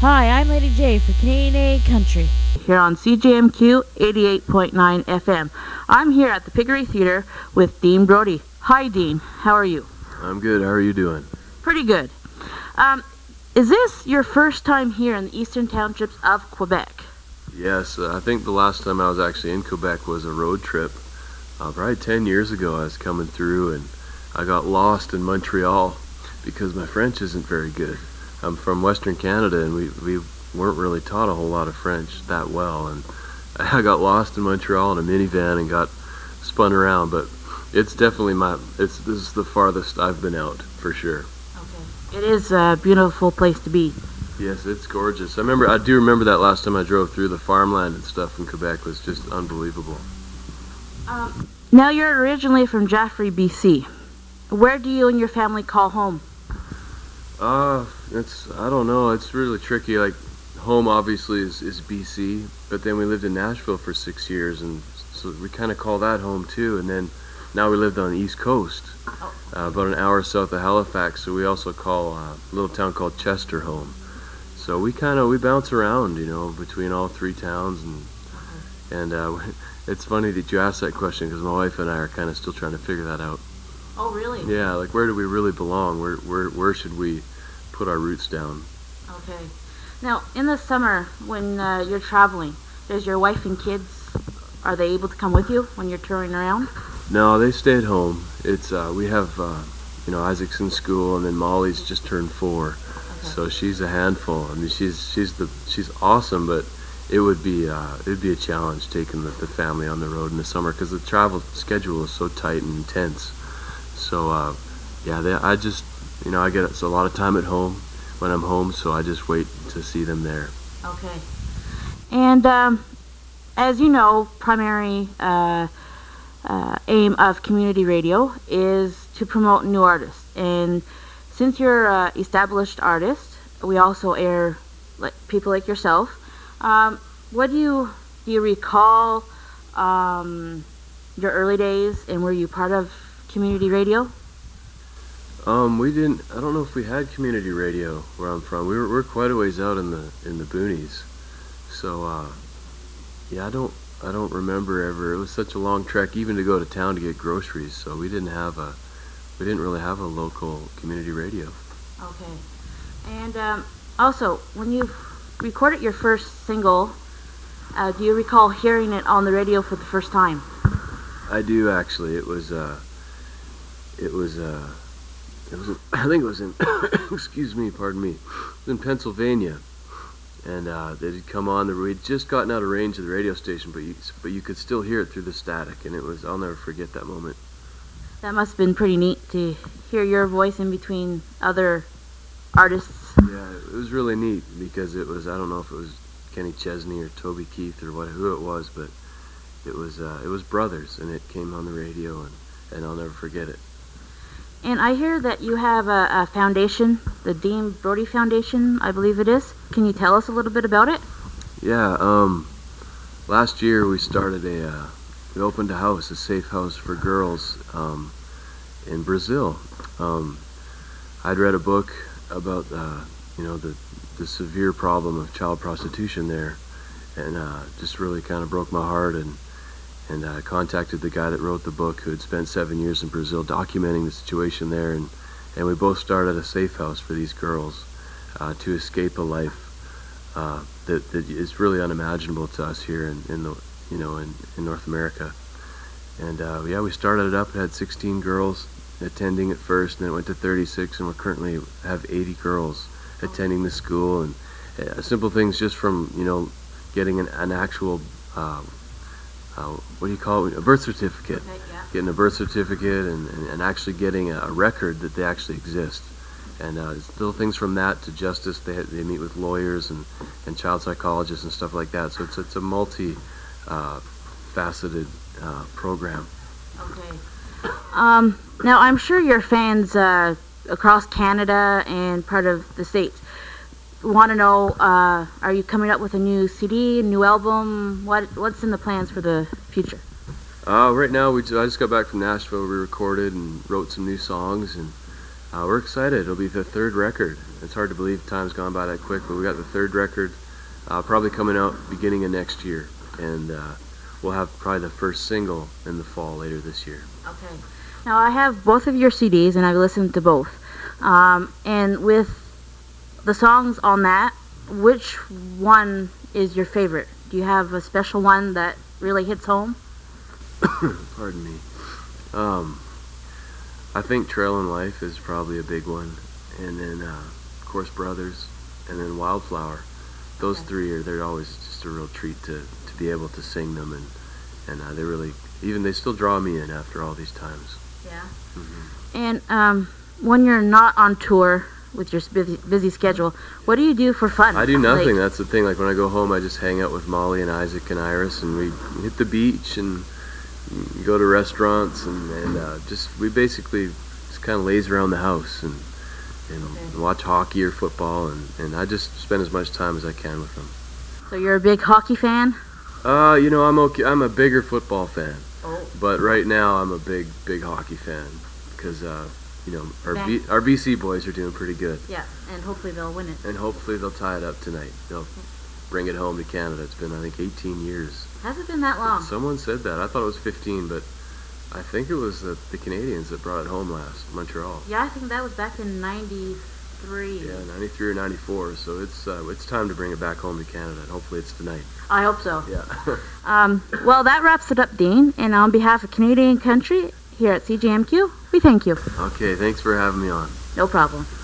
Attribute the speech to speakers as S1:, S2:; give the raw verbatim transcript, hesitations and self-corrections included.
S1: Hi, I'm Lady J for Canadian A Country.
S2: Here on C J M Q eighty-eight point nine F M. I'm here at the Piggery Theatre with Dean Brody. Hi, Dean. How are you?
S3: I'm good. How are you doing?
S2: Pretty good. Um, is this your first time here in the Eastern Townships of Quebec?
S3: Yes, uh, I think the last time I was actually in Quebec was a road trip. Uh, probably ten years ago I was coming through and I got lost in Montreal because my French isn't very good. I'm from Western Canada and we, we weren't really taught a whole lot of French that well, and I got lost in Montreal in a minivan and got spun around, but it's definitely my, it's this is the farthest I've been out, for sure.
S2: Okay. It is a beautiful place to be.
S3: Yes, it's gorgeous. I remember, I do remember that last time I drove through the farmland and stuff in Quebec was just unbelievable.
S2: Um, now you're originally from Jaffrey, B C. Where do you and your family call home?
S3: Uh, it's, I don't know, it's really tricky. Like, home obviously is, is B C, but then we lived in Nashville for six years, and so we kind of call that home too. And then now we lived on the East Coast, uh, about an hour south of Halifax, so we also call uh, a little town called Chester home. So we kind of, we bounce around, you know, between all three towns, and and uh, it's funny that you asked that question because my wife and I are kind of still trying to figure that out.
S2: Oh, really?
S3: Yeah, like where do we really belong? Where where where should we put our roots down?
S2: Okay. Now, in the summer when uh, you're traveling, does your wife and kids, are they able to come with you when you're touring around?
S3: No, they stay at home. It's uh, we have uh, you know, Isaac's in school, and then Molly's just turned four. Okay. So she's a handful. I mean, she's she's the she's awesome, but it would be uh, it would be a challenge taking the, the family on the road in the summer because the travel schedule is so tight and intense. So uh, yeah, they, I just you know I get it's a lot of time at home when I'm home, so I just wait to see them there.
S2: Okay. And um, as you know, primary uh, uh, aim of community radio is to promote new artists. And since you're an established artist, we also air like people like yourself. Um, what do you do? You recall um, your early days, and were you part of community radio?
S3: Um, we didn't. I don't know if we had community radio where I'm from. We were we're quite a ways out in the in the boonies, so uh, yeah, I don't I don't remember ever. It was such a long trek even to go to town to get groceries. So we didn't have a we didn't really have a local community radio.
S2: Okay, and um, also when you recorded your first single, uh, do you recall hearing it on the radio for the first time?
S3: I do actually. It was uh, it was uh. It was, I think it was in, excuse me, pardon me, it was in Pennsylvania, and uh, they had come on, the, we'd just gotten out of range of the radio station, but you, but you could still hear it through the static, and it was, I'll never forget that moment.
S2: That must have been pretty neat to hear your voice in between other artists.
S3: Yeah, it was really neat, because it was, I don't know if it was Kenny Chesney or Toby Keith or what, who it was, but it was, uh, it was brothers, and it came on the radio, and, and I'll never forget it.
S2: And I hear that you have a, a foundation, the Dean Brody Foundation, I believe it is. Can you tell us a little bit about it?
S3: Yeah, um, last year we started a, uh, we opened a house, a safe house for girls um, in Brazil. Um, I'd read a book about, uh, you know, the, the severe problem of child prostitution there, and uh, just really kind of broke my heart, and and I uh, contacted the guy that wrote the book, who had spent seven years in Brazil documenting the situation there, and, and we both started a safe house for these girls uh, to escape a life uh, that, that is really unimaginable to us here in, in the you know in, in North America. And uh, yeah, we started it up. It had sixteen girls attending at first, and then it went to thirty-six, and we currently have eighty girls attending the school. And uh, simple things just from you know getting an, an actual uh, Uh, what do you call it? A birth certificate.
S2: Okay, yeah.
S3: Getting a birth certificate and, and, and actually getting a, a record that they actually exist. And uh, little things from that to justice. They they meet with lawyers and, and child psychologists and stuff like that. So it's it's a multi uh, faceted uh, program.
S2: Okay. Um, now I'm sure your fans uh, across Canada and part of the States want to know, uh, are you coming up with a new C D, a new album? What What's in the plans for the future?
S3: Uh, right now, we just, I just got back from Nashville. We recorded and wrote some new songs, and Uh, we're excited. It'll be the third record. It's hard to believe time's gone by that quick, but we got the third record uh, probably coming out beginning of next year, and uh, we'll have probably the first single in the fall later this year.
S2: Okay. Now I have both of your C Ds, and I've listened to both. Um, and with the songs on that, which one is your favorite? Do you have a special one that really hits home?
S3: Pardon me. Um, I think Trailin' Life is probably a big one, and then uh, of course Brothers, and then Wildflower. Those
S2: Okay.
S3: three are they're always just a real treat to, to be able to sing them, and and uh, they really even they still draw me in after all these times.
S2: Yeah.
S3: Mm-hmm.
S2: And um, when you're not on tour with your busy, busy schedule, what do you do for fun?
S3: I do nothing.
S2: Like,
S3: That's the thing. Like when I go home, I just hang out with Molly and Isaac and Iris, and we hit the beach and go to restaurants, and, and uh, just we basically just kind of laze around the house and and
S2: Okay.
S3: watch hockey or football, and, and I just spend as much time as I can with them.
S2: so you're a big hockey fan?
S3: Uh, you know, I'm okay. I'm a bigger football fan,
S2: Oh.
S3: but right now I'm a big big hockey fan because uh, you know our
S2: Yeah.
S3: B, our B C boys are doing pretty good,
S2: Yeah, and hopefully they'll win it.
S3: and hopefully they'll tie it up tonight. They'll bring it home to Canada. It's been I think eighteen years.
S2: Has it been that long?
S3: Someone said that. I thought it was fifteen, but I think it was the, the Canadians that brought it home last, Montreal.
S2: Yeah, I think that was back in ninety-three.
S3: Yeah, ninety-three or ninety-four. So it's uh, it's time to bring it back home to Canada, and hopefully it's tonight.
S2: I hope so.
S3: Yeah.
S2: Um, well, that wraps it up, Dean. And on behalf of Canadian Country here at C J M Q, we thank you.
S3: Okay, thanks for having me on.
S2: No problem.